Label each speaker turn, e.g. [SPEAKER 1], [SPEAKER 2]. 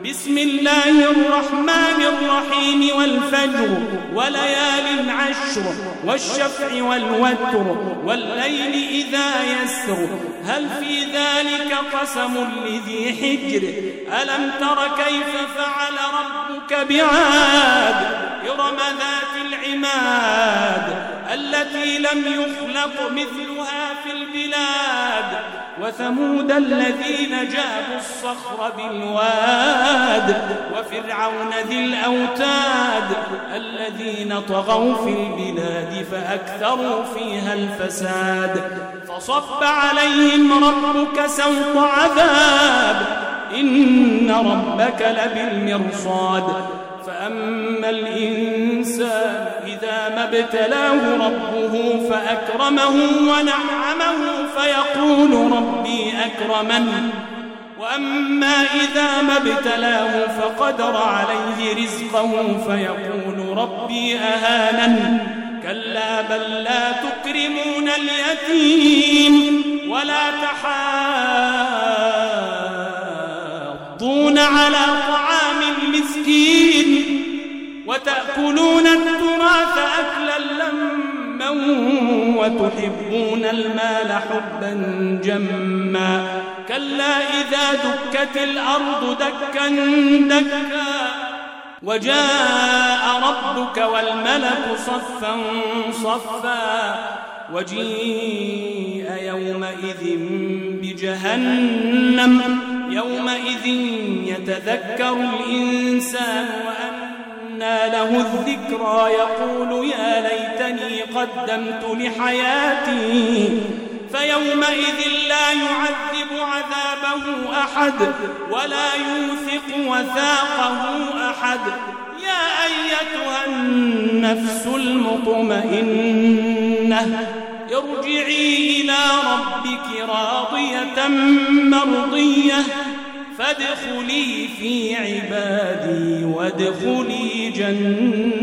[SPEAKER 1] بسم الله الرحمن الرحيم والفجر وليال عشر والشفع والوتر والليل إذا يسر هل في ذلك قسم لذي حجر ألم تر كيف فعل ربك بعاد إرم ذات العماد التي لم يخلق مثلها في البلاد وثمود الذين جابوا الصخر بالواد وفرعون ذي الأوتاد الذين طغوا في البلاد فأكثروا فيها الفساد فصب عليهم ربك سوط عذاب إن ربك لبالمرصاد فأما الإنسان إذا ما ابتلاه ربه فأكرمه ونعمه فيقول ربي أكرمن وأما إذا ما ابتلاه فقدر عليه رزقه فيقول ربي أهانن كلا بل لا تكرمون اليتيم ولا تحاضون على طعام المسكين وتأكلون التراث أكلا لما وتحبون المال حبا جما كلا إذا دكت الأرض دكا دكا وجاء ربك والملك صفا صفا وجيء يومئذ بجهنم يومئذ يتذكر الإنسان وأنى له الذكرى يقول يا ليتني قدمت لحياتي فيومئذ لا يعذب عذابه أحد ولا يوثق وثاقه أحد يا أيتها النفس المطمئنة ارجعي إلى ربك راضية مرضية فادخلي في عبادي وادخلي جنتي